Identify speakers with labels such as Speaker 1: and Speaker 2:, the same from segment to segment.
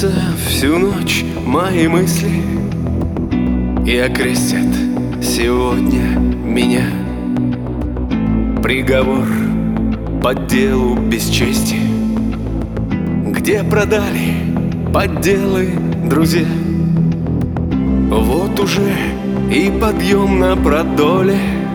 Speaker 1: Снятся всю ночь мои мысли и окрестят сегодня меня. Приговор по делу бесчести, где продали подделы друзья. Вот уже и подъем на продоле,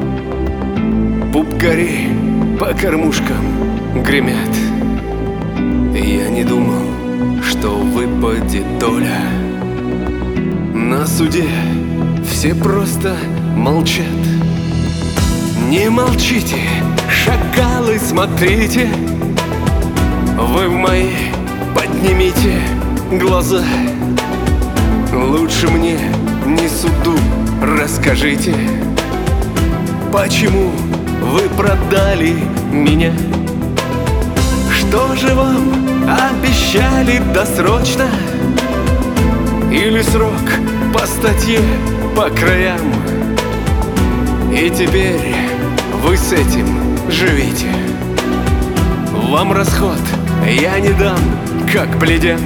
Speaker 1: пупкари по кормушкам гремят. Я не думал, что выпадет доля. На суде все просто молчат. Не молчите, шакалы, смотрите, вы в мои поднимите глаза. Лучше мне не суду расскажите, почему вы продали меня. Что же вам обещали досрочно? Или срок по статье по краям? И теперь вы с этим живите. Вам расход я не дам, как пледям.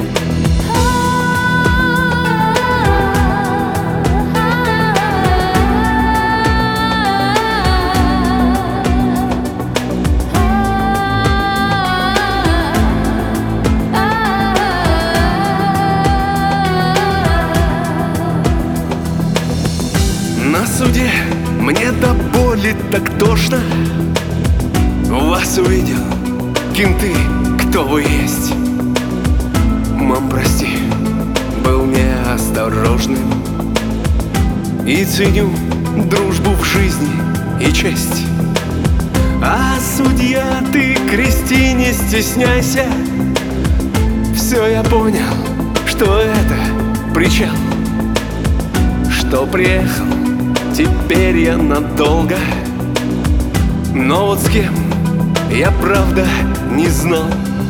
Speaker 1: На суде мне до боли так тошно. Вас увидел, кенты, кто вы есть. Мам, прости, был неосторожным. И ценю дружбу в жизни и честь. А судья, ты крести не стесняйся. Все я понял, что это причал, что приехал теперь я надолго. Но вот с кем я правда не знал.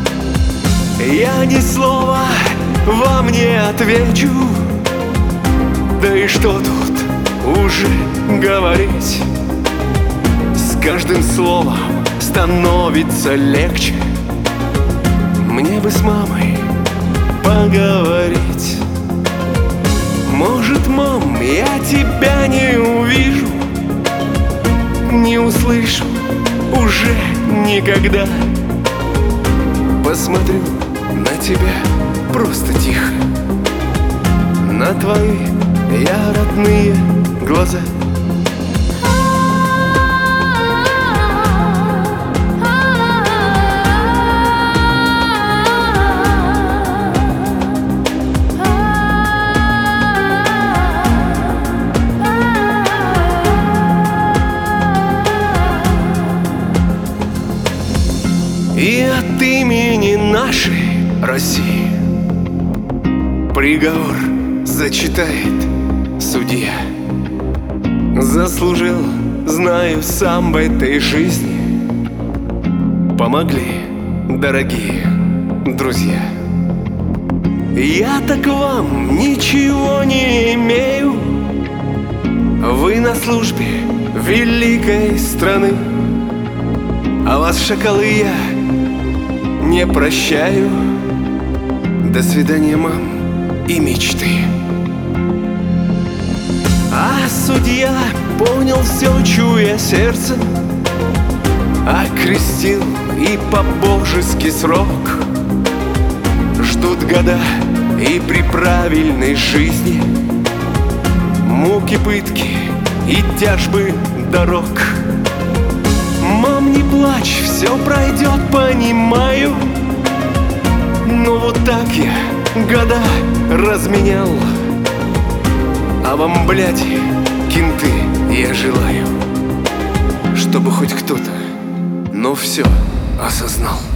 Speaker 1: Я ни слова вам не отвечу. Да и что тут уже говорить? С каждым словом становится легче. Мне бы с мамой поговорить. Может, мам, я тебя не увижу, не услышу уже никогда. Посмотрю на тебя просто тихо, на твои я родные глаза. И от имени нашей России приговор зачитает судья. Заслужил, знаю, сам в этой жизни. Помогли, дорогие друзья. Я-то к вам ничего не имею. Вы на службе великой страны, а вас, шакалы, я не прощаю. До свидания, мам, и мечты. А судья понял все, чуя сердцем, окрестил и по-божески срок. Ждут года и при правильной жизни, муки, пытки и тяжбы дорог. Мам, не плачь, все пройдет, понимаю. Но вот так я года разменял. А вам, блядь, кенты, я желаю, чтобы хоть кто-то, но все осознал.